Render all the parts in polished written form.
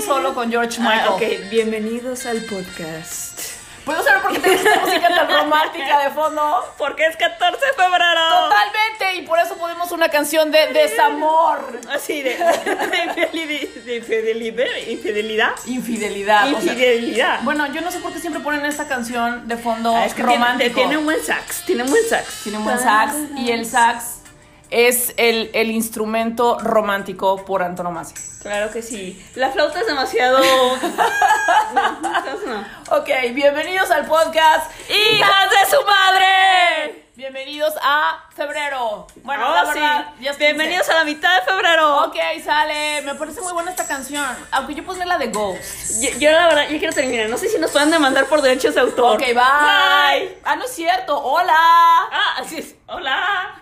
solo con George Michael. Ok, bienvenidos al podcast. ¿Puedo saber por qué tenés esta música tan romántica de fondo? Porque es 14 de febrero. Totalmente, y por eso ponemos una canción de desamor. Así de infidelidad. Infidelidad. Bueno, yo no sé por qué siempre ponen esta canción de fondo Es que romántico. tiene un buen sax. Tiene un buen sax, y el sax es el instrumento romántico por antonomasia. Claro que sí. La flauta es demasiado. No. Ok, bienvenidos al podcast ¡Hijas de su madre! Bienvenidos a febrero. Bueno, Oh, la verdad, sí. ya es Bienvenidos a la mitad de febrero. Ok, sale. Me parece muy buena esta canción. Aunque yo pondré la de Ghost. Yo la verdad, yo quiero terminar. No sé si nos pueden demandar por derechos de autor. Ok, bye. Bye. Ah, no es cierto. Hola. Ah, así es. Hola.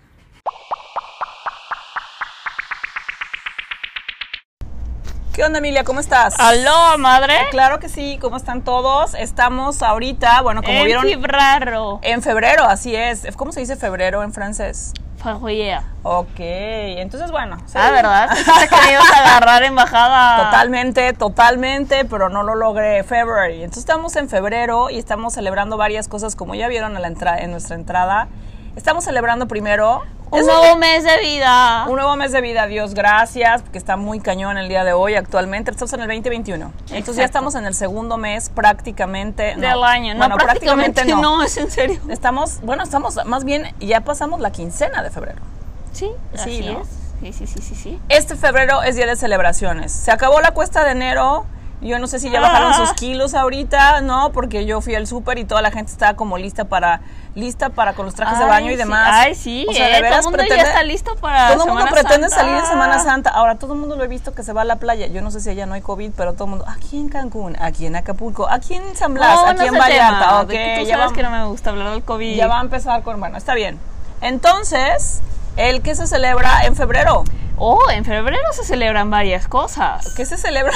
¿Qué onda, Emilia? ¿Cómo estás? ¿Aló, madre? Claro que sí. ¿Cómo están todos? Estamos ahorita, bueno, como vieron, febrero. en febrero, así es. ¿Cómo se dice febrero en francés? Febrero. Ok, entonces bueno. Sí. Ah, ¿verdad? Te querías agarrar embajada. Totalmente, pero no lo logré. February. Entonces estamos en febrero y estamos celebrando varias cosas, como ya vieron en nuestra entrada. Estamos celebrando primero Un nuevo mes de vida. un nuevo mes de vida, Dios gracias, porque está muy cañón el día de hoy actualmente. Estamos en el 2021. Entonces Exacto. ya estamos en el segundo mes prácticamente. Del año. No, Bueno, prácticamente no, es en serio. Estamos más bien, ya pasamos la quincena de febrero. Sí, Sí, así ¿no? es. Sí. Este febrero es día de celebraciones. Se acabó la cuesta de enero. Yo no sé si ya bajaron sus kilos ahorita, ¿no? Porque yo fui al súper y toda la gente estaba como lista para con los trajes de baño y demás. Ay, sí, O sea, de todo veras el mundo ya está listo para todo el mundo Semana pretende Santa. salir en Semana Santa. Ahora, todo el mundo lo he visto que se va a la playa. Yo no sé si allá no hay COVID, pero todo el mundo, aquí en Cancún, aquí en Acapulco, aquí en San Blas, No, aquí no en es el Vallarta. tema, Ok, de que tú ya sabes va, que no me gusta hablar del COVID. ya va a empezar con, bueno, está bien. Entonces, ¿el qué se celebra en febrero? Oh, en febrero se celebran varias cosas. ¿Qué se celebra?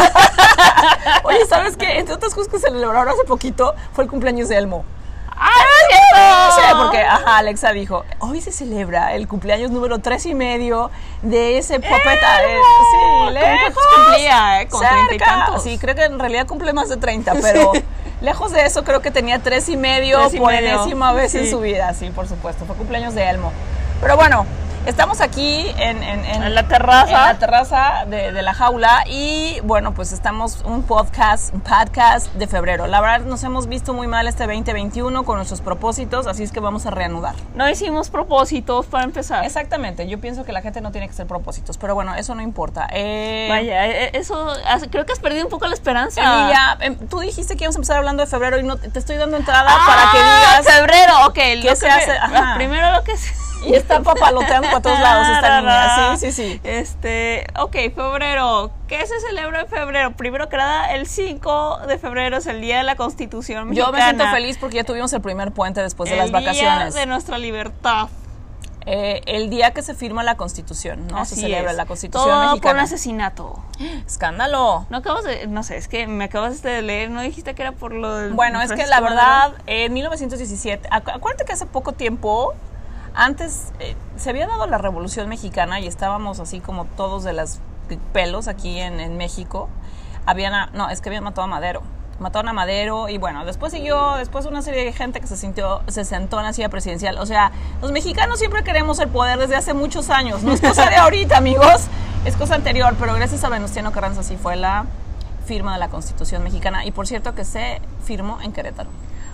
Oye, ¿sabes qué? Entre otras cosas que se celebraron hace poquito fue el cumpleaños de Elmo. ¡Ah, No sé, cierto! porque Alexa dijo, hoy se celebra el cumpleaños número 3.5 de ese popeta. Sí, lejos. Cumplía, con 30 y cerca. tantos. Sí, creo que en realidad cumple más de 30, pero lejos de eso creo que tenía 3.5 por enésima vez en su vida. Sí, por supuesto, fue cumpleaños de Elmo. Pero bueno, estamos aquí en la terraza. En la terraza de la jaula y bueno, pues estamos un podcast de febrero. La verdad nos hemos visto muy mal este 2021 con nuestros propósitos, así es que vamos a reanudar. No hicimos propósitos para empezar. Exactamente, yo pienso que la gente no tiene que hacer propósitos, pero bueno, eso no importa. Vaya, eso creo que has perdido un poco la esperanza. Emilia, tú dijiste que íbamos a empezar hablando de febrero y no te estoy dando entrada para que digas febrero, ok. ¿qué se hace? Ajá. Primero lo que se... Y está papaloteando para todos lados esta niña. Sí. Ok, febrero. ¿Qué se celebra en febrero? Primero que nada, el 5 de febrero es el Día de la Constitución Mexicana. Yo me siento feliz porque ya tuvimos el primer puente después de las vacaciones. El Día de nuestra libertad. El día que se firma la Constitución, ¿no? Así se celebra es. la Constitución Todo mexicana. por un asesinato. ¡Escándalo! No sé, es que me acabas de leer, ¿no dijiste que era por lo del... Bueno, es que la verdad, en 1917, acuérdate que hace poco tiempo, antes se había dado la Revolución Mexicana y estábamos así como todos de los pelos aquí en México. Habían matado a Madero. Mataron a Madero y bueno, después una serie de gente que se sentó en la silla presidencial. O sea, los mexicanos siempre queremos el poder desde hace muchos años. No es cosa de ahorita, amigos, es cosa anterior, pero gracias a Venustiano Carranza sí fue la firma de la Constitución mexicana. Y por cierto que se firmó en Querétaro.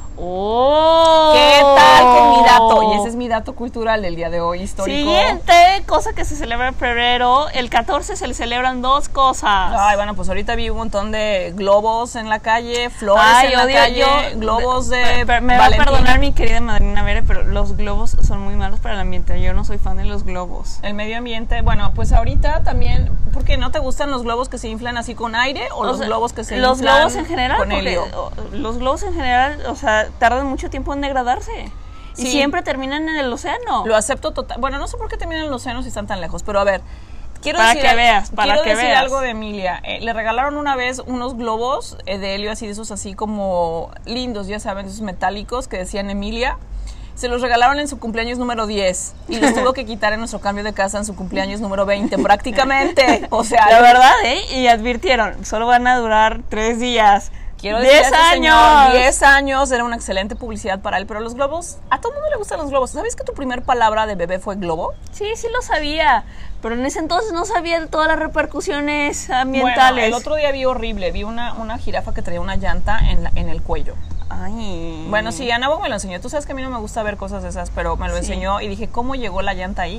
¡Oh! ¿Qué tal con mi dato? Y ese es mi dato cultural del día de hoy, histórico. Siguiente cosa que se celebra en febrero, el 14 se le celebran dos cosas. Ay, bueno, pues ahorita vi un montón de globos en la calle, flores en la calle, globos de me va a perdonar mi querida madrina Vere, pero los globos son muy malos para el ambiente. Yo no soy fan de los globos. El medio ambiente, bueno, pues ahorita también, ¿por qué no te gustan los globos que se inflan así con aire o los globos que se los inflan globos en general, con helio? Los globos en general, o sea, tardan mucho tiempo en degradarse. Sí. Y siempre terminan en el océano. Lo acepto total. Bueno, no sé por qué terminan en el océano si están tan lejos, pero a ver, quiero Para decir, que veas, para que decir veas. algo de Emilia. Le regalaron una vez unos globos de helio así, de esos así como lindos, ya saben, esos metálicos que decían Emilia. Se los regalaron en su cumpleaños número 10 y los tuvo que quitar en nuestro cambio de casa en su cumpleaños número 20, prácticamente. O sea, la verdad, y advirtieron, solo van a durar 3 días. Quiero decir, 10 años. 10 años, era una excelente publicidad para él, pero los globos, a todo el mundo le gustan los globos. ¿Sabes que tu primer palabra de bebé fue globo? Sí, sí lo sabía, pero en ese entonces no sabía de todas las repercusiones ambientales. Bueno, el otro día vi horrible, vi una jirafa que traía una llanta en el cuello. Ay. Bueno, sí, Ana Bob me lo enseñó. Tú sabes que a mí no me gusta ver cosas de esas, pero me lo enseñó y dije, ¿cómo llegó la llanta ahí?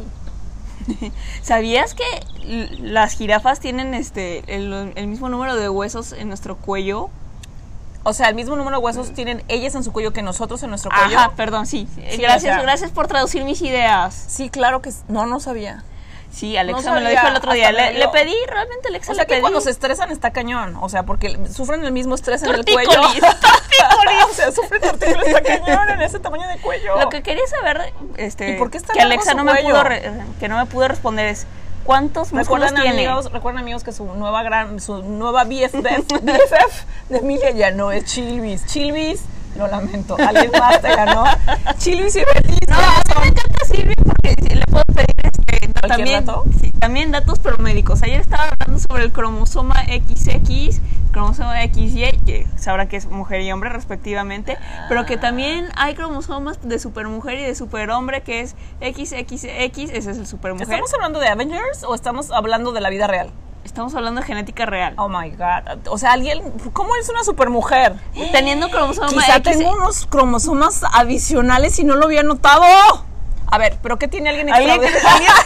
¿Sabías que las jirafas tienen el mismo número de huesos en nuestro cuello? O sea, el mismo número de huesos tienen ellas en su cuello que nosotros en nuestro cuello. Ajá, perdón, sí. Sí, Gracias, o sea, gracias por traducir mis ideas. Sí, claro que no sabía. Sí, Alexa No me lo sabía, dijo el otro día. hasta Le pedí, realmente Alexa O sea, le que pedí. cuando se estresan está cañón. O sea, porque sufren el mismo estrés en el Tortícolis, cuello. tortícolis. O sea, sufren tortícolis, está cañón en ese tamaño de cuello. Lo que quería saber, ¿Y por qué está que largo Alexa su no me cuello? pudo que no me pudo responder es ¿cuántos músculos tiene? Recuerden amigos que su nueva BFF de Emilia ya no es Chilvis. Chilvis, lo lamento, alguien más te ganó. Chilvis y Betis. No, a mí me encanta Silvia porque le puedo pedir también, dato? Sí, también datos promédicos. Ayer estaba hablando sobre el cromosoma XX, cromosoma XY, que sabrá que es mujer y hombre respectivamente, pero que también hay cromosomas de supermujer y de superhombre, que es XXX, ese es el supermujer. ¿Estamos hablando de Avengers o estamos hablando de la vida real? Estamos hablando de genética real. Oh my God. O sea, ¿cómo es una supermujer? Teniendo cromosoma Quizá X. tengo unos cromosomas adicionales y no lo había notado. A ver, ¿pero qué tiene alguien Alguien extra?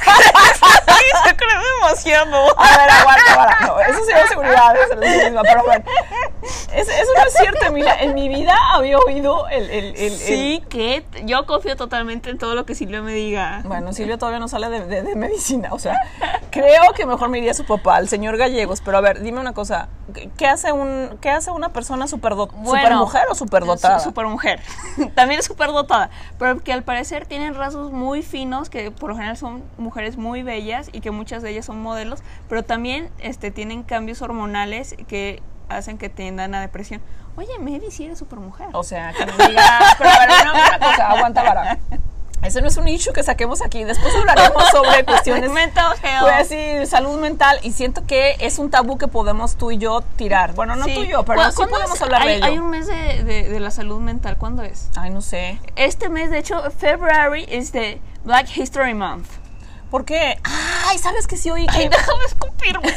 se cree demasiado. A ver, aguanta. No, eso sí es seguridad, eso no es misma, pero bueno. Eso no es cierto, mira, en mi vida había oído Sí, que yo confío totalmente en todo lo que Silvia me diga. Bueno, Silvia todavía no sale de medicina, o sea, creo que mejor me iría a su papá, al señor Gallegos, pero a ver, dime una cosa, ¿qué hace una persona supermujer o superdotada? Supermujer, también es superdotada, pero que al parecer tienen rasgos muy finos, que por lo general son mujeres muy bellas y que muchas de ellas son modelos, pero también tienen cambios hormonales que hacen que tiendan a depresión. Oye, maybe sí eres supermujer. O sea, que me diga, pero a ver, una cosa, aguanta vara. Ese no es un issue que saquemos aquí. Después hablaremos sobre cuestiones mental health. Voy a decir salud mental y siento que es un tabú que podemos tú y yo tirar. Bueno, no Sí. tú y yo, pero sí podemos hablar de ello. Hay un mes de la salud mental. ¿Cuándo es? Ay, no sé. Este mes, de hecho, February es de Black History Month. ¿Por qué? Ay, ¿sabes que sí oí? Ay, déjame escupirme.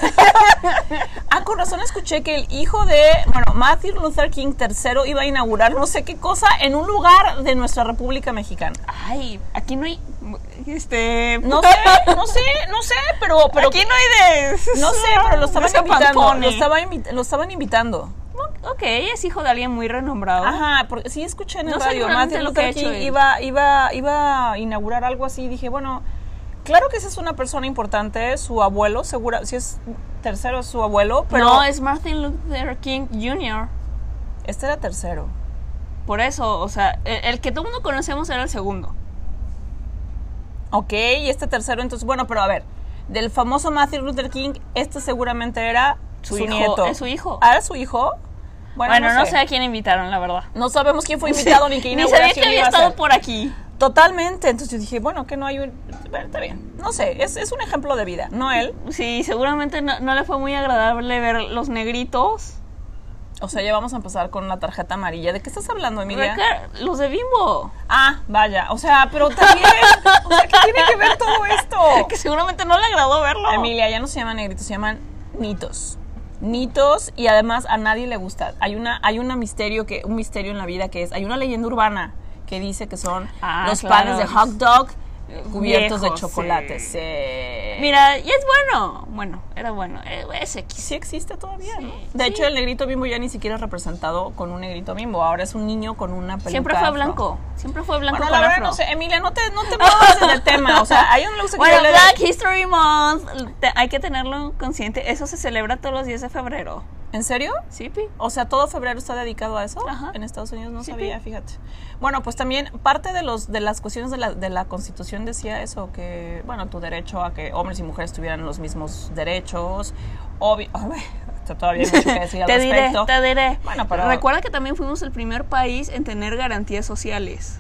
Con razón escuché que el hijo de, Martin Luther King III iba a inaugurar no sé qué cosa en un lugar de nuestra República Mexicana. Ay, aquí no hay, No sé, pero aquí no hay de... No sé, pero lo estaban de invitando. Lo estaban invitando. Ok, es hijo de alguien muy renombrado. Ajá, porque sí escuché en el No sé radio. realmente Martin lo que ha Luther hecho King él. iba a inaugurar algo así. Dije, bueno, claro que esa es una persona importante, su abuelo, segura, si es tercero es su abuelo, pero No, es Martin Luther King Jr. este era tercero. Por eso, o sea, el que todo el mundo conocemos era el segundo. Ok, y este tercero, entonces, bueno, pero a ver, del famoso Martin Luther King, este seguramente era su hijo, nieto. ¿Es su hijo? ¿Ah, era su hijo? Bueno, no sé a quién invitaron, la verdad. No sabemos quién fue invitado ni qué Ni sabía inauguración que había iba a estado hacer. por aquí. Totalmente, entonces yo dije, bueno, que no hay un... Bueno, está bien, no sé, es un ejemplo de vida, no él. Sí, seguramente no le fue muy agradable ver los negritos. O sea, ya vamos a empezar con una tarjeta amarilla. ¿De qué estás hablando, Emilia? Los de Bimbo. Ah, vaya, o sea, pero también, o sea, ¿qué tiene que ver todo esto? Que seguramente no le agradó verlo. Emilia, ya no se llaman negritos, se llaman nitos. Nitos, y además a nadie le gusta. Hay un misterio en la vida que es, hay una leyenda urbana que dice que son los panes de hot dog cubiertos viejos, de chocolate. sí. Sí. Mira, y es bueno. Bueno, era bueno. Es X. Sí existe todavía, Sí, ¿no? De sí. hecho, el negrito Bimbo ya ni siquiera es representado con un negrito Bimbo. Ahora es un niño con una peluca Siempre fue afro. blanco. Siempre fue blanco Bueno, con la verdad afro. no sé, Emilia, no te muevas del tema. O sea, hay un lugar Bueno, que yo le Black History Month, hay que tenerlo consciente. Eso se celebra todos los días de febrero. ¿En serio? Sí, Pi. O sea, todo febrero está dedicado a eso. Ajá. En Estados Unidos no Sí, sabía, Pi. fíjate. Bueno, pues también parte de las cuestiones de la Constitución decía eso, que, bueno, tu derecho a que hombres y mujeres tuvieran los mismos derechos. Todavía hay mucho que decir al respecto. Te diré. Bueno, pero... Recuerda que también fuimos el primer país en tener garantías sociales.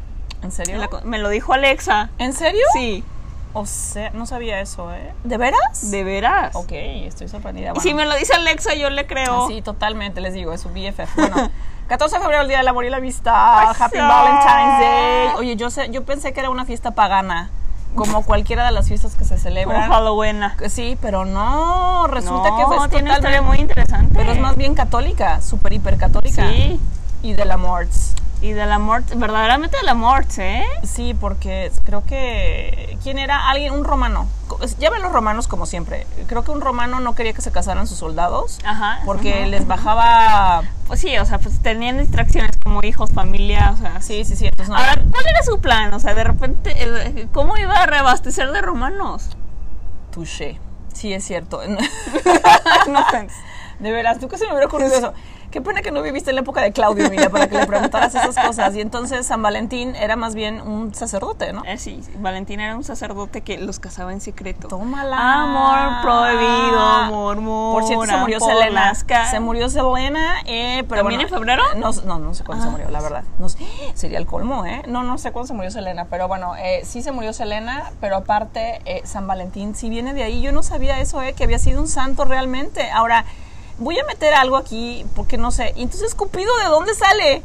¿En serio? Me lo dijo Alexa. ¿En serio? Sí. O sea, no sabía eso, ¿eh? ¿De veras? ¿De veras? Ok, estoy sorprendida. Y Bueno, si me lo dice Alexa, yo le creo. sí, totalmente, les digo, es su BFF. Bueno, 14 de febrero, el Día del Amor y la Amistad. Pues Happy no. Valentine's Day. Oye, yo pensé que era una fiesta pagana, como cualquiera de las fiestas que se Como celebran. Halloween. Sí, pero no, resulta No, que fue tiene una historia totalmente... muy interesante. Pero es más bien católica, súper hiper católica. Sí. Y del amor. Y del amor, verdaderamente del amor, ¿eh? Sí, porque creo que... ¿Quién era? Alguien, un romano. Ya ven los romanos como siempre. Creo que un romano no quería que se casaran sus soldados. Ajá. Porque les bajaba... Pues sí, o sea, pues tenían distracciones como hijos, familia, o sea. Sí, entonces no. Ahora, ¿cuál era su plan? O sea, de repente, ¿cómo iba a reabastecer de romanos? Touché. Sí, es cierto. No offense. De veras, ¿tú qué se me hubiera ocurrido eso? Qué pena que no viviste en la época de Claudio, Emilia, para que le preguntaras esas cosas. Y entonces San Valentín era más bien un sacerdote, ¿no? Sí, Valentín era un sacerdote que los casaba en secreto. Tómala. Amor prohibido, murmuran. Por cierto, se murió por Selena. las Se murió Selena, pero ¿También bueno, en febrero? No sé cuándo se murió, la verdad. No sé, sería el colmo, ¿eh? No sé cuándo se murió Selena, pero bueno, sí se murió Selena, pero aparte San Valentín sí viene de ahí. Yo no sabía eso, que había sido un santo realmente. Ahora, voy a meter algo aquí porque no sé. ¿Y entonces Cupido de dónde sale?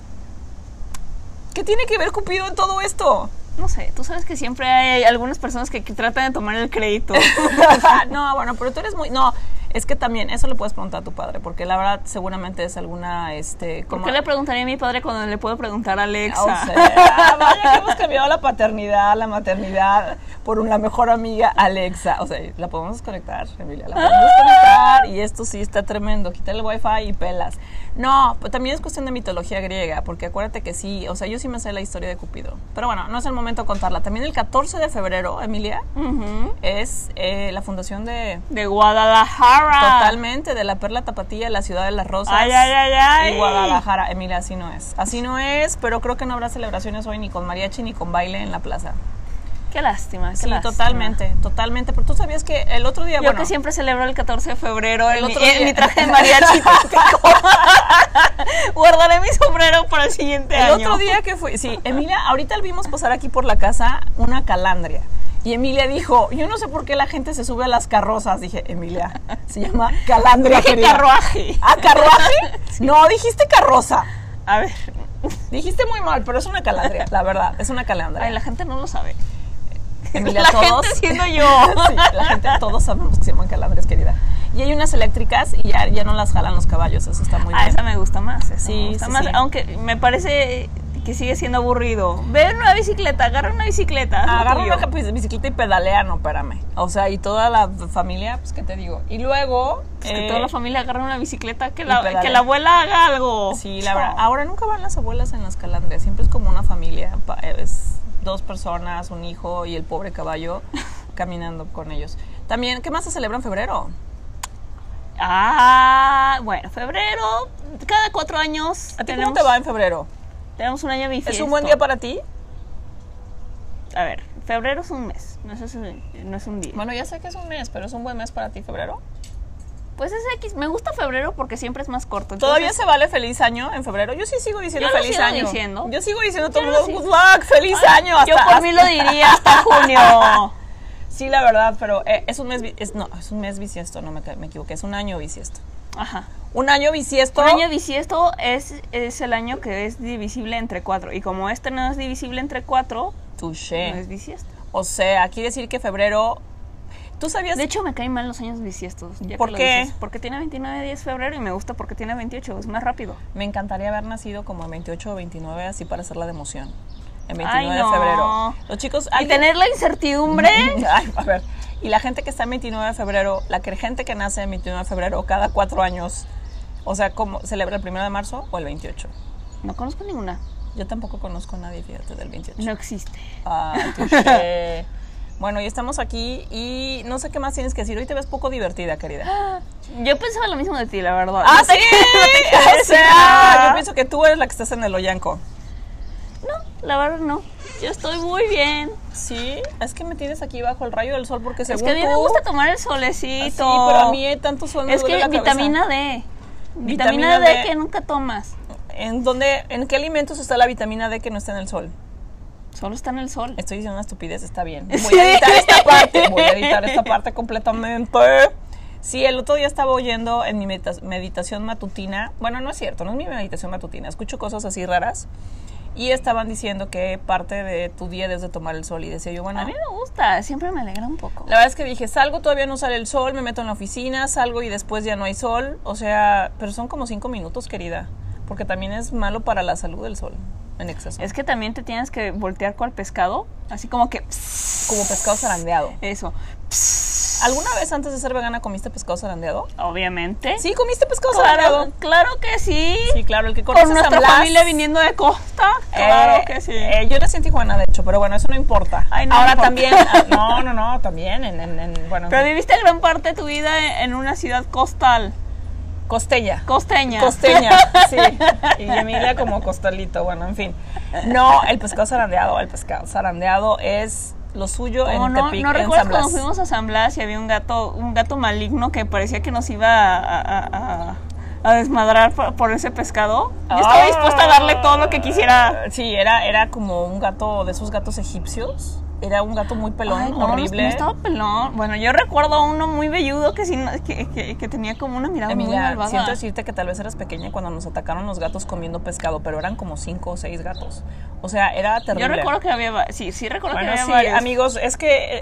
¿Qué tiene que ver Cupido en todo esto? No sé, tú sabes que siempre hay algunas personas que tratan de tomar el crédito. No, bueno, pero tú eres muy... No, es que también, eso le puedes preguntar a tu padre, porque la verdad seguramente es alguna... ¿Por qué le preguntaría a mi padre cuando le puedo preguntar a Alexa? O sea, vaya que hemos cambiado la paternidad, la maternidad por una mejor amiga, Alexa. O sea, la podemos desconectar, Emilia, la podemos desconectar y esto sí está tremendo. Quitar el wifi y pelas. No, pero también es cuestión de mitología griega, porque acuérdate que sí, o sea, yo sí me sé la historia de Cupido. Pero bueno, no es el momento de contarla. También el 14 de febrero, Emilia, es la fundación de Guadalajara. Totalmente, de la Perla Tapatía, la ciudad de las rosas. Ay. Y Guadalajara. Emilia, así no es. Así no es, pero creo que no habrá celebraciones hoy ni con mariachi ni con baile en la plaza. Qué lástima, qué Sí, lástima. totalmente. Pero tú sabías que el otro día, Yo que siempre celebro el 14 de febrero El en otro día. mi traje de mariachi típico. Guardaré mi sombrero para el siguiente año. el otro día que fue, sí, Emilia, ahorita vimos pasar aquí por la casa una calandria. Y Emilia dijo, yo no sé por qué la gente se sube a las carrozas. Dije, Emilia, se llama calandria. Dije querida. carruaje. ¿Ah, carruaje? No, dijiste carroza. A ver. Dijiste muy mal, pero es una calandria, la verdad, es una calandria. Ay, la gente no lo sabe. Emilia, la todos, gente siendo yo. Sí, la gente, todos sabemos que se llaman calandrias, querida. Y hay unas eléctricas y ya no las jalan los caballos, eso está muy bien. Esa me gusta más. Sí, me gusta sí, más, sí. aunque me parece que sigue siendo aburrido. Ve una bicicleta, agarra una bicicleta. Agarra una bicicleta y pedalea, no, espérame. O sea, y toda la familia, pues, ¿qué te digo? Y luego... que toda la familia agarra una bicicleta, que pedalea. la abuela haga algo. Sí, la verdad. Ahora nunca van las abuelas en las calandrias, siempre es como una familia, es 2 personas, un hijo y el pobre caballo caminando con ellos. También, ¿qué más se celebra en febrero? Bueno, febrero, cada 4 años ¿A ti cómo te va en febrero? tenemos un año bisiesto. ¿Es un buen día para ti? A ver, febrero es un mes, no es un día. Bueno, ya sé que es un mes, pero ¿es un buen mes para ti febrero? Pues es X, me gusta febrero porque siempre es más corto. Entonces, ¿Todavía se vale feliz año en febrero? Yo sí sigo diciendo Yo lo feliz sigo año. diciendo. Yo sigo diciendo todo Yo el lo mundo, sigo. good luck, feliz año. Yo por mí lo diría hasta junio. Sí, la verdad, pero es un mes, es un mes bisiesto, no me equivoqué, es un año bisiesto. Ajá. Un año bisiesto. Un año bisiesto es el año que es divisible entre 4. Y como este no es divisible entre 4, Touché. no es bisiesto. O sea, quiere decir que febrero... ¿Tú sabías? De hecho, me caen mal los años bisiestos. Ya ¿Por que lo qué? dices, porque tiene 29 días febrero y me gusta porque tiene 28, es más rápido. Me encantaría haber nacido como en 28 o 29, así para hacer la de emoción. En 29 Ay, no. de febrero. Los chicos... Y tener la incertidumbre. Ay, a ver. Y la gente que está en 29 de febrero, gente que nace en 29 de febrero cada 4 años, o sea, ¿cómo celebra el 1 de marzo o el 28? No conozco ninguna. Yo tampoco conozco a nadie, fíjate, del 28. No existe. Ah, touché. Bueno, y estamos aquí y no sé qué más tienes que decir. Hoy te ves poco divertida, querida. Yo pensaba lo mismo de ti, la verdad. ¡Ah, No te- sí! no te quiero O decir sea, nada. yo pienso que tú eres la que estás en el Oyanco. No, la verdad no. Yo estoy muy bien. Sí, es que me tienes aquí bajo el rayo del sol porque Es según que a mí me tú- gusta tomar el solecito. Sí, pero a mí tanto sol me Es duele que la cabeza. vitamina D. Vitamina Vitamina D D. que nunca tomas. ¿En qué alimentos está la vitamina D que no está en el sol? Solo está en el sol. Estoy diciendo una estupidez, está bien. Voy a editar esta parte completamente. Sí, el otro día estaba oyendo en mi meditación matutina. Bueno, no es cierto, no es mi meditación matutina. Escucho cosas así raras. Y estaban diciendo que parte de tu día debes de tomar el sol. Y decía yo, bueno... A mí me gusta, siempre me alegra un poco. La verdad es que dije, salgo, todavía no sale el sol, me meto en la oficina, salgo y después ya no hay sol. O sea, pero son como 5 minutos, querida. Porque también es malo para la salud el sol en exceso. Es que también te tienes que voltear con el pescado, así como que... Como pescado zarandeado. Eso. ¿Alguna vez antes de ser vegana comiste pescado zarandeado? Obviamente. Sí, comiste pescado zarandeado. Claro que sí. Sí, claro, el que conoce Con nuestra familia viniendo de costa. Claro que sí. Yo nací en Tijuana, de hecho, pero bueno, eso no importa. Ay, no ahora importa. también, no, también bueno. Pero viviste gran parte de tu vida en una ciudad costal. Costeña, sí. Y Emilia como costalito, bueno, en fin. No, el pescado zarandeado es lo suyo en Tepic, ¿No en recuerdas San Blas? cuando fuimos a San Blas y había un gato maligno que parecía que nos iba a desmadrar por ese pescado? Yo estaba dispuesta a darle todo lo que quisiera. Sí, era como un gato de esos gatos egipcios. Era un gato muy pelón, Ay, no, horrible. No estaba pelón. Bueno, yo recuerdo a uno muy velludo que tenía como una mirada Emilia, muy malvada. siento decirte que tal vez eras pequeña cuando nos atacaron los gatos comiendo pescado, pero eran como 5 o 6 gatos. O sea, era terrible. Yo recuerdo que había... Sí, recuerdo que había sí, varios. amigos, es que...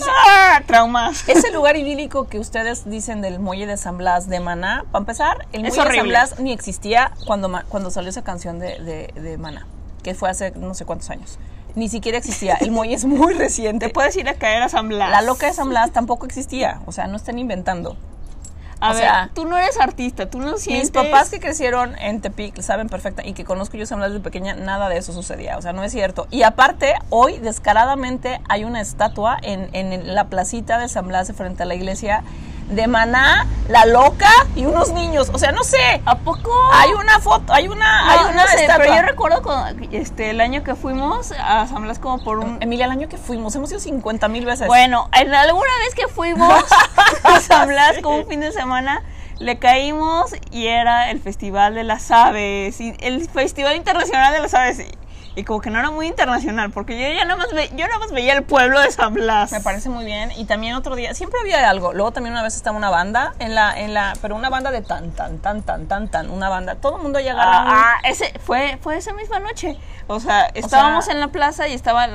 traumas. Ese lugar idílico que ustedes dicen del muelle de San Blas de Maná, para empezar, el muelle de San Blas ni existía cuando salió esa canción de Maná, que fue hace no sé cuántos años. Ni siquiera existía. El muelle es muy reciente. Te puedes ir a caer a San Blas. La loca de San Blas tampoco existía. O sea, no están inventando. A ver, tú no eres artista, tú no sientes... Mis papás que crecieron en Tepic saben perfecta, y que conozco yo San Blas desde pequeña, nada de eso sucedía. O sea, no es cierto. Y aparte, hoy, descaradamente, hay una estatua en la placita de San Blas frente a la iglesia de Maná, la loca y unos niños. O sea, no sé. ¿A poco? Hay una foto, hay una estatua. Pero yo recuerdo el año que fuimos a San Blas como por un... Emilia, el año que fuimos, hemos ido 50,000 veces. Bueno, alguna vez que fuimos a San Blas como un fin de semana, le caímos y era el Festival de las Aves, y el Festival Internacional de las Aves. Y como que no era muy internacional, porque yo nada más veía el pueblo de San Blas. Me parece muy bien. Y también otro día, siempre había algo. Luego también una vez estaba una banda pero una banda de tan, una banda. Todo el mundo ya agarra fue esa misma noche. O sea, estábamos en la plaza y estaba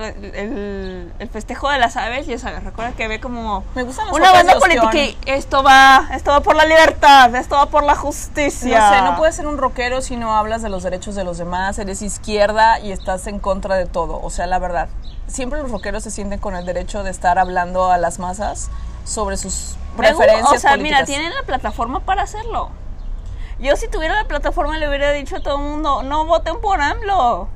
el festejo de las aves, y recuerda que ve como me gustan una banda política y esto va por la libertad, esto va por la justicia. No sé, no puedes ser un rockero si no hablas de los derechos de los demás, eres izquierda y estás en contra de todo. O sea, la verdad, siempre los rockeros se sienten con el derecho de estar hablando a las masas sobre sus preferencias políticas. O sea, mira, tienen la plataforma para hacerlo. Yo si tuviera la plataforma le hubiera dicho a todo el mundo, no voten por AMLO.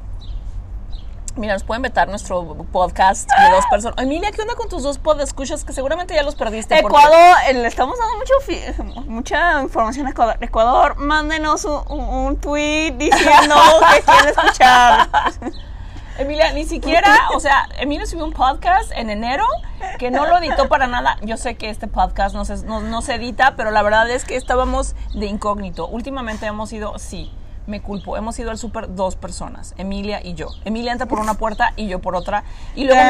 Mira, nos pueden vetar nuestro podcast de 2 personas. Emilia, ¿qué onda con tus 2 podescuchas que seguramente ya los perdiste? Ecuador, le estamos dando mucha información a Ecuador. Ecuador, mándenos un tweet diciendo que quieren escuchar. Emilia, ni siquiera, o sea, Emilia subió un podcast en enero que no lo editó para nada. Yo sé que este podcast no se edita, pero la verdad es que estábamos de incógnito. Últimamente hemos ido, sí, me culpo, hemos ido al súper 2 personas, Emilia y yo. Emilia entra por una puerta y yo por otra. Y luego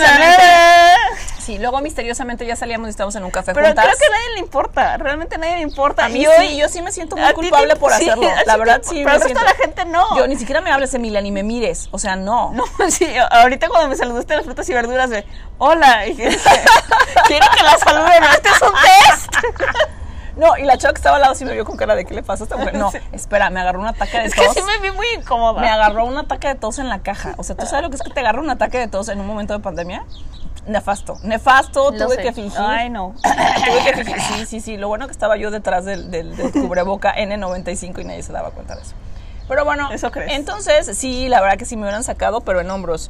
misteriosamente ya salíamos y estábamos en un café pero juntas. Pero creo que a nadie le importa, realmente a nadie le importa. A mí yo sí me siento muy culpable por hacerlo. La verdad sí pero me el resto siento. de la gente no. Yo ni siquiera me hables, Emilia, ni me mires. O sea, no. No, sí, ahorita cuando me saludaste las frutas y verduras de hola, y ¿quieren que la saluden? ¿No? Este es un test. No, y la chava que estaba al lado sí me vio con cara de ¿qué le pasa a esta mujer? No, espera, me agarró un ataque de tos. Es que sí me vi muy incómoda. Me agarró un ataque de tos en la caja. O sea, ¿tú sabes lo que es que te agarra un ataque de tos en un momento de pandemia? Nefasto, tuve que fingir. Ay, no. Tuve que fingir, sí. Lo bueno que estaba yo detrás del cubreboca N95 y nadie se daba cuenta de eso. Pero bueno, ¿eso crees? Entonces, sí, la verdad que sí me hubieran sacado, pero en hombros.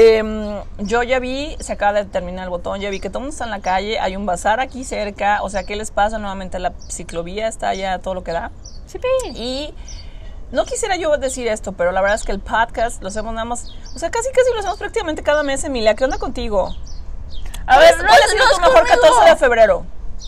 Yo ya vi, se acaba de terminar el botón, ya vi que todo el mundo está en la calle, hay un bazar aquí cerca, o sea, ¿qué les pasa? Nuevamente la ciclovía está ya todo lo que da. Sí, y no quisiera yo decir esto, pero la verdad es que el podcast lo hacemos nada más, o sea, casi lo hacemos prácticamente cada mes, Emilia. ¿Qué onda contigo? A ver, ¿cuál ha sido tu mejor 14 de febrero?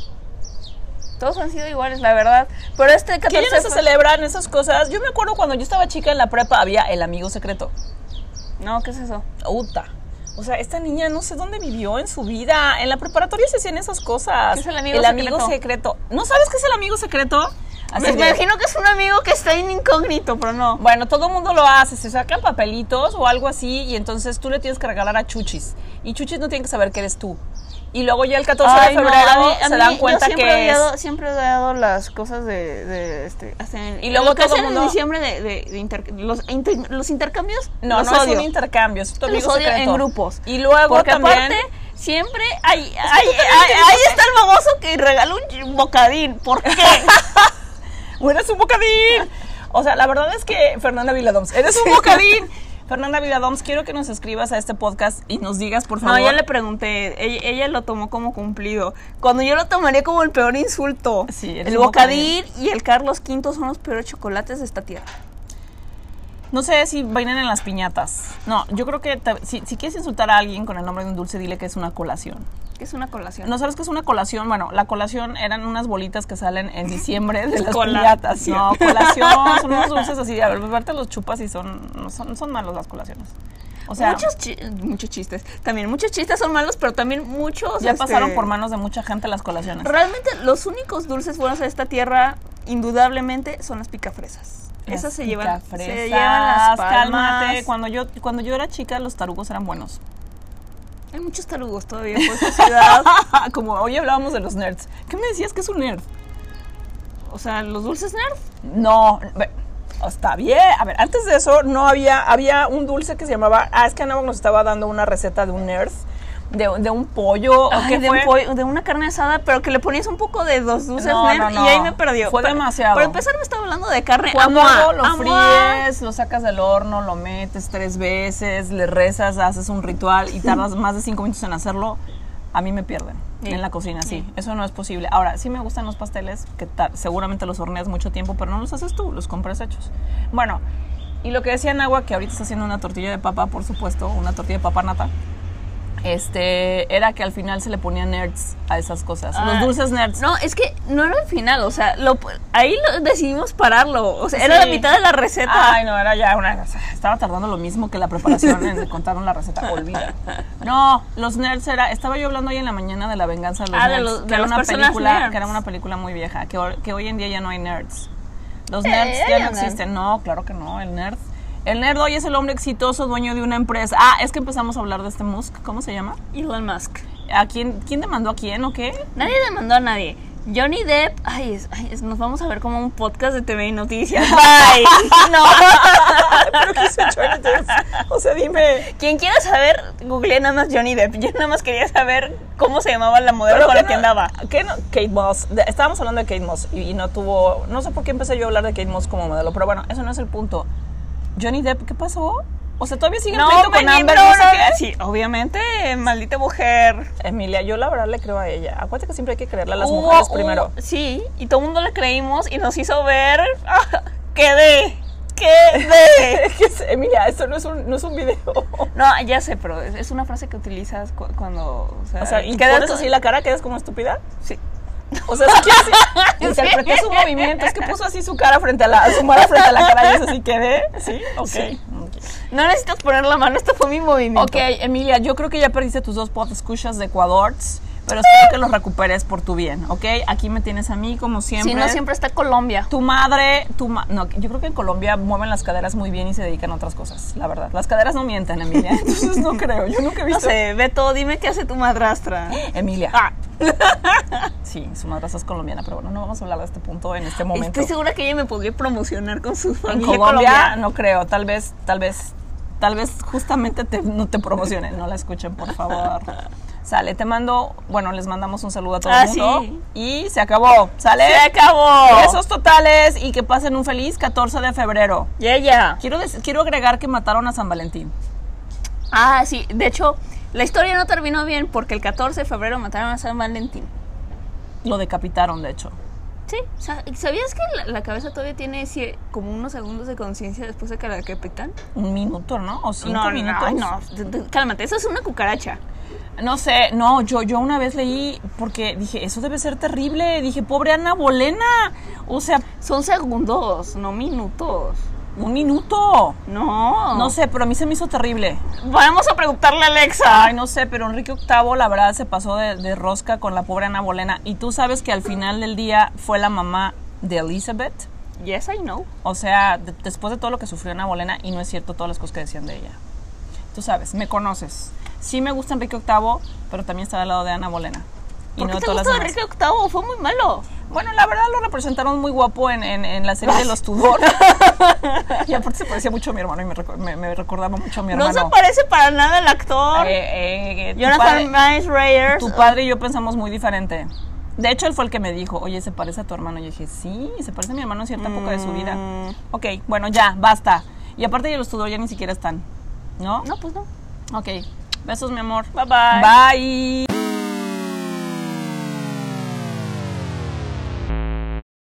Todos han sido iguales, la verdad. Pero este 14 ¿Qué ya no se celebran esas cosas? Yo me acuerdo cuando yo estaba chica en la prepa había el amigo secreto. No, ¿qué es eso? Uta. O sea, esta niña no sé dónde vivió en su vida. En la preparatoria se hacían esas cosas. ¿Qué es el amigo amigo secreto? ¿No sabes qué es el amigo secreto? Me imagino que es un amigo que está en incógnito, pero no. Bueno, todo el mundo lo hace, se sacan papelitos o algo así y entonces tú le tienes que regalar a Chuchis. Y Chuchis no tiene que saber que eres tú. Y luego ya el 14 de febrero se dan cuenta que es... Siempre he odiado las cosas de y luego todo el mundo... en diciembre los intercambios. No es un intercambio, es tu amigo los odio secreto. En grupos. Y luego porque también... aparte... Siempre ahí está el baboso que regala un bocadín. ¿Por qué? Bueno, es un bocadín. O sea, la verdad es que Fernanda Viladoms, eres un bocadín. Fernanda Viladoms, quiero que nos escribas a este podcast y nos digas, por favor. No, ya le pregunté, ella lo tomó como cumplido. Cuando yo lo tomaría como el peor insulto. Sí, el bocadín y el Carlos V son los peores chocolates de esta tierra. No sé si bailan en las piñatas. No, yo creo que si quieres insultar a alguien con el nombre de un dulce, dile que es una colación. ¿Qué es una colación? ¿No sabes qué es una colación? Bueno, la colación eran unas bolitas que salen en diciembre de las piñatas. No, colación, son unos dulces así. A ver, aparte los chupas y son malos las colaciones. O sea, muchos chistes. También muchos chistes son malos, pero también muchos... Ya pasaron por manos de mucha gente las colaciones. Realmente los únicos dulces buenos de esta tierra, indudablemente, son las picafresas. Esas se llevan las palmas. Cálmate. Cuando yo era chica, los tarugos eran buenos. Hay muchos tarugos todavía por esta ciudad. Como hoy hablábamos de los nerds. ¿Qué me decías que es un nerd? O sea, ¿los dulces nerds? No, está bien. A ver, antes de eso no había un dulce que se llamaba... es que Ana nos estaba dando una receta de un nerd. De un pollo. Ay, de una carne asada, pero que le ponías un poco de dos dulces nerd y ahí me perdió. Fue demasiado. Para empezar me estaba hablando de carne. Cuando lo fríes, lo sacas del horno, lo metes 3 veces, le rezas, haces un ritual y tardas más de 5 minutos en hacerlo, a mí me pierden en la cocina, sí. Eso no es posible. Ahora, sí me gustan los pasteles, que seguramente los horneas mucho tiempo, pero no los haces tú, los compras hechos. Bueno, y lo que decía Nahua, que ahorita está haciendo una tortilla de papa, por supuesto, una tortilla de papa nata. Era que al final se le ponían nerds a esas cosas. Los dulces nerds. No, es que no era el final, o sea, ahí decidimos pararlo. O sea, era la mitad de la receta. Ay, no, era ya estaba tardando lo mismo que la preparación en contaron la receta. Olvida. No, los nerds estaba yo hablando hoy en la mañana de La venganza de los nerds. Que era una película, nerds. Que era una película muy vieja, que hoy en día ya no hay nerds. Los nerds ya no existen. No, claro que no, el nerd. El nerd hoy es el hombre exitoso, dueño de una empresa. Es que empezamos a hablar de este Musk. ¿Cómo se llama? Elon Musk. ¿A quién demandó a quién o qué? Nadie demandó a nadie. Johnny Depp, nos vamos a ver como un podcast de TV y noticias. Bye. No. ¿Pero qué hizo Johnny Depp? O sea, dime. Quien quiera saber, googleé nada más Johnny Depp. Yo nada más quería saber cómo se llamaba la modelo con la que andaba. ¿Qué no? Kate Moss. Estábamos hablando de Kate Moss y no tuvo... No sé por qué empecé yo a hablar de Kate Moss como modelo, pero bueno, eso no es el punto. Johnny Depp, ¿qué pasó? O sea, ¿todavía sigue pleito con Amber? No sé qué. Sí, obviamente, maldita mujer. Emilia, yo la verdad le creo a ella. Acuérdate que siempre hay que creerle a las mujeres primero. Sí, y todo el mundo le creímos y nos hizo ver... ¡Quedé! Emilia, esto no es un video. No, ya sé, pero es una frase que utilizas cuando... O sea ¿y pones así la cara? ¿Quedas como estúpida? Sí. O sea, interpreté su movimiento, es que puso así su cara frente a su mano frente a la cara y es así, ¿quedé? ¿Sí? Ok. Sí. No necesitas poner la mano, esto fue mi movimiento. Ok, Emilia, yo creo que ya perdiste tus 2 podescuchas de Ecuador, pero espero que los recuperes por tu bien, ¿ok? Aquí me tienes a mí, como siempre. Si no, siempre está Colombia. Tu madre, no, yo creo que en Colombia mueven las caderas muy bien y se dedican a otras cosas, la verdad. Las caderas no mienten, Emilia, entonces no creo, yo nunca he visto. No sé, Beto, dime qué hace tu madrastra. Emilia. Sí, su madrastra es colombiana, pero bueno, no vamos a hablar de este punto en este momento. Estoy segura que ella me podría promocionar con su familia. En Colombia no creo, tal vez justamente no te promocionen, no la escuchen, por favor. Sale, te mando, les mandamos un saludo a todo el mundo. Sí. Y se acabó, ¿sale? Se acabó. Besos totales y que pasen un feliz 14 de febrero. Yeah. Quiero agregar que mataron a San Valentín. Sí, de hecho, la historia no terminó bien porque el 14 de febrero mataron a San Valentín. Lo decapitaron, de hecho. Sí, ¿sabías que la cabeza todavía tiene como unos segundos de conciencia después de que la decapitan? 1 minuto, ¿no? O 5 minutos. No, cálmate, eso es una cucaracha. No sé, yo una vez leí, porque dije, eso debe ser terrible, dije, pobre Ana Bolena, o sea... Son segundos, no minutos. Un minuto. No. No sé, pero a mí se me hizo terrible. Vamos a preguntarle a Alexa. Ay, no sé, pero Enrique VIII, la verdad, se pasó de rosca con la pobre Ana Bolena. Y tú sabes que al final del día fue la mamá de Elizabeth. Yes, I know. O sea, después de todo lo que sufrió Ana Bolena, y no es cierto todas las cosas que decían de ella. Tú sabes, me conoces. Sí me gusta Enrique VIII, pero también está al lado de Ana Bolena. ¿Por qué te gusta Enrique VIII? Fue muy malo. Bueno, la verdad lo representaron muy guapo en la serie de los Tudor. Y aparte se parecía mucho a mi hermano y me recordaba mucho a mi hermano. No se parece para nada al actor. Jonathan Rhys Meyers. Tu padre y yo pensamos muy diferente. De hecho, él fue el que me dijo, oye, ¿se parece a tu hermano? Y yo dije, sí, se parece a mi hermano en cierta época de su vida. Ok, bueno, ya, basta. Y aparte de los Tudor ya ni siquiera están, ¿no? No, pues no. Ok, besos, mi amor. Bye, bye. Bye.